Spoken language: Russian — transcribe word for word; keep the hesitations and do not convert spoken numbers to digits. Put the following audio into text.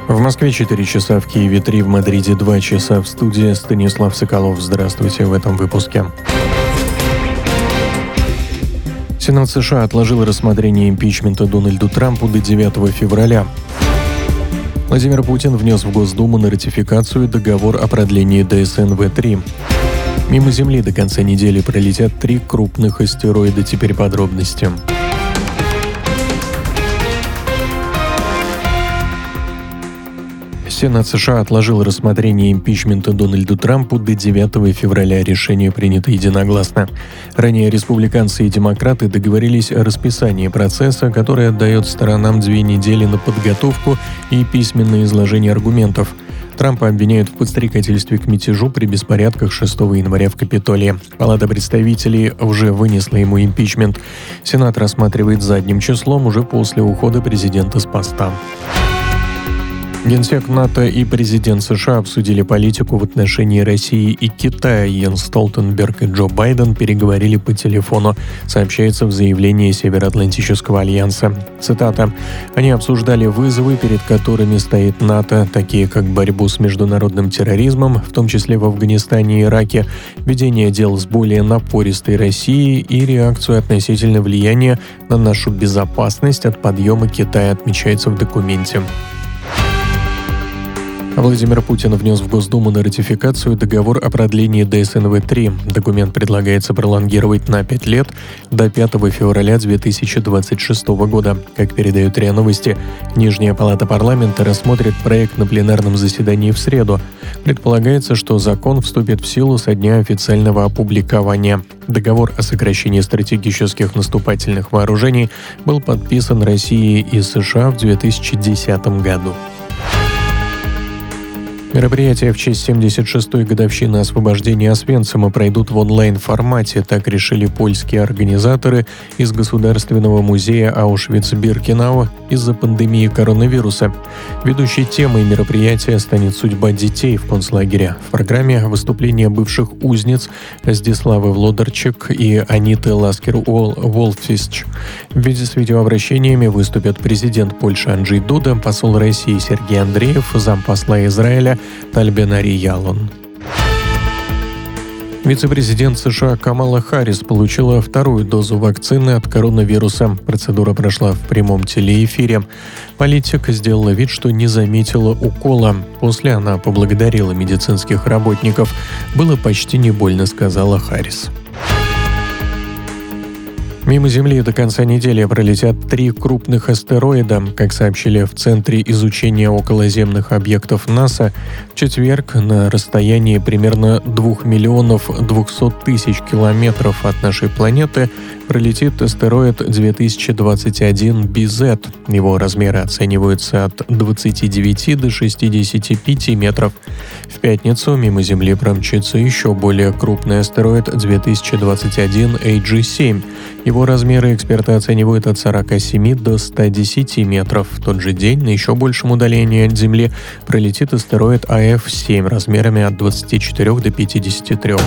В Москве четыре часа, в Киеве три, в Мадриде два часа. В студии Станислав Соколов. Здравствуйте в этом выпуске. Сенат США отложил рассмотрение импичмента Дональду Трампу до девятого февраля. Владимир Путин внес в Госдуму на ратификацию договор о продлении Дэ Эс Эн Вэ три. Мимо Земли до конца недели пролетят три крупных астероида. Теперь подробности. Сенат США отложил рассмотрение импичмента Дональду Трампу до девятого февраля. Решение принято единогласно. Ранее республиканцы и демократы договорились о расписании процесса, который отдает сторонам две недели на подготовку и письменное изложение аргументов. Трампа обвиняют в подстрекательстве к мятежу при беспорядках шестого января в Капитолии. Палата представителей уже вынесла ему импичмент. Сенат рассматривает задним числом уже после ухода президента с поста. Генсек НАТО и президент США обсудили политику в отношении России и Китая. Йенс Столтенберг и Джо Байден переговорили по телефону, сообщается в заявлении Североатлантического альянса. Цитата. «Они обсуждали вызовы, перед которыми стоит НАТО, такие как борьбу с международным терроризмом, в том числе в Афганистане и Ираке, ведение дел с более напористой Россией и реакцию относительно влияния на нашу безопасность от подъема Китая», отмечается в документе. Владимир Путин внес в Госдуму на ратификацию договор о продлении Дэ Эс Эн Вэ три. Документ предлагается пролонгировать на пять лет до пятого февраля две тысячи двадцать шестого года. Как передают РИА Новости, Нижняя палата парламента рассмотрит проект на пленарном заседании в среду. Предполагается, что закон вступит в силу со дня официального опубликования. Договор о сокращении стратегических наступательных вооружений был подписан Россией и США в две тысячи десятом году. Мероприятия в честь семьдесят шестой годовщины освобождения Освенцима пройдут в онлайн-формате. Так решили польские организаторы из Государственного музея Аушвиц-Биркенау из-за пандемии коронавируса. Ведущей темой мероприятия станет судьба детей в концлагере. В программе выступления бывших узниц Здиславы Влодарчик и Аниты Ласкер-Волфисч. В виде с видеообращениями выступят президент Польши Анджей Дуда, посол России Сергей Андреев, зампосла Израиля Тальбен Ари Ялон. Вице-президент США Камала Харрис получила вторую дозу вакцины от коронавируса. Процедура прошла в прямом телеэфире. Политик сделала вид, что не заметила укола. После она поблагодарила медицинских работников. «Было почти не больно», — сказала Харрис. Мимо Земли до конца недели пролетят три крупных астероида. Как сообщили в Центре изучения околоземных объектов НАСА, в четверг на расстоянии примерно двух миллионов двухсот тысяч километров от нашей планеты пролетит астероид две тысячи двадцать один Би Зет. Его размеры оцениваются от двадцати девяти до шестидесяти пяти метров. В пятницу мимо Земли промчится еще более крупный астероид две тысячи двадцать один Эй Джи семь. Его размеры эксперты оценивают от сорока семи до ста десяти метров. В тот же день на еще большем удалении от Земли пролетит астероид А Эф семь размерами от двадцати четырёх до пятидесяти трёх.